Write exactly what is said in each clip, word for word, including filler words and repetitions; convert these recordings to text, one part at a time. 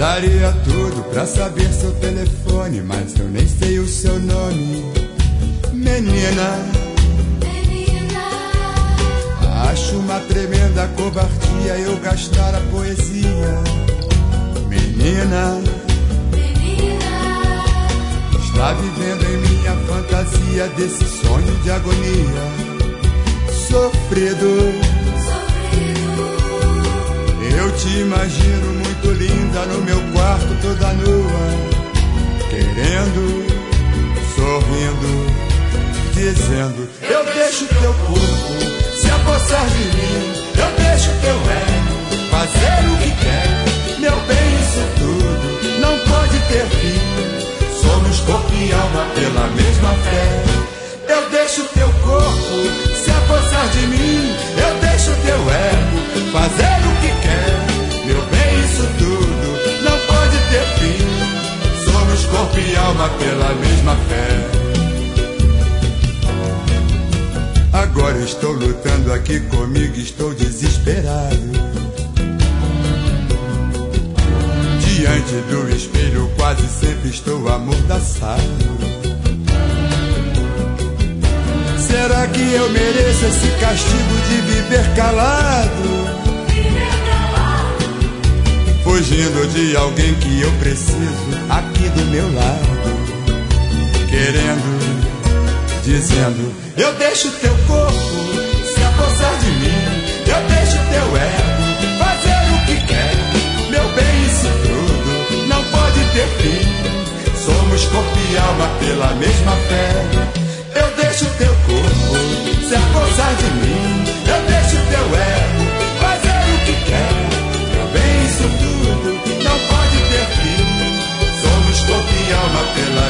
Daria tudo pra saber seu telefone, mas eu nem sei o seu nome. Menina, menina, acho uma tremenda covardia eu gastar a poesia. Menina, menina, está vivendo em minha fantasia desse sonho de agonia. Sofrido, sofrido, eu te imagino muito linda no meu quarto toda nua, querendo, sorrindo, dizendo: eu deixo teu corpo se apossar de mim, eu deixo teu ego fazer o que quer. Meu bem, isso tudo não pode ter fim, somos corpo e alma pela mesma fé. Eu deixo teu corpo se apossar de mim, eu deixo teu ego fazer o que quer. Meu bem, isso tudo não pode ter fim, somos corpo e alma pela mesma fé. Agora estou lutando aqui comigo, estou desesperado. Diante do espelho quase sempre estou amordaçado. Será que eu mereço esse castigo de viver calado? viver calado, Fugindo de alguém que eu preciso aqui do meu lado, querendo, dizendo: eu deixo teu corpo se apossar de mim, eu deixo teu ego fazer o que quer. Meu bem, isso tudo não pode ter fim, somos corpo e alma pela mesma fé. Eu deixo teu corpo se apossar de mim, eu deixo teu ego fazer o que quer. Meu bem, isso tudo não pode ter fim, somos corpo e alma pela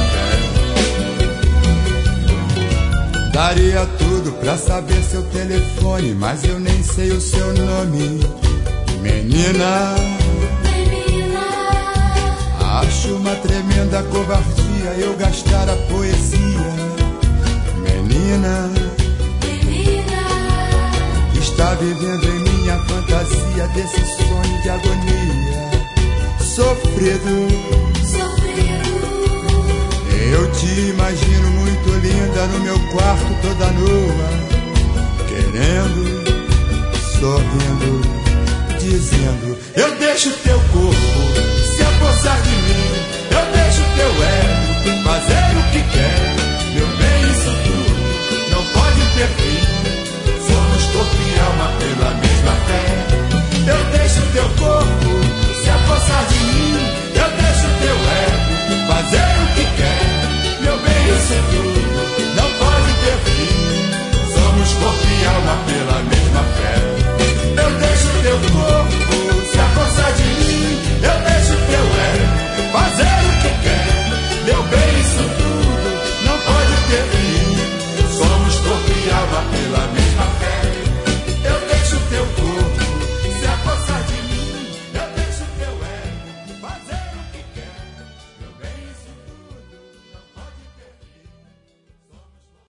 mesma fé. Daria tudo pra saber seu telefone, mas eu nem sei o seu nome. Menina, menina, acho uma tremenda covardia eu gastar a poesia. Menina, menina, está vivendo em minha fantasia desse sonho de agonia. Sofrido, sofrido, eu te imagino muito linda no meu quarto toda nua, querendo, sorrindo, dizendo: eu deixo teu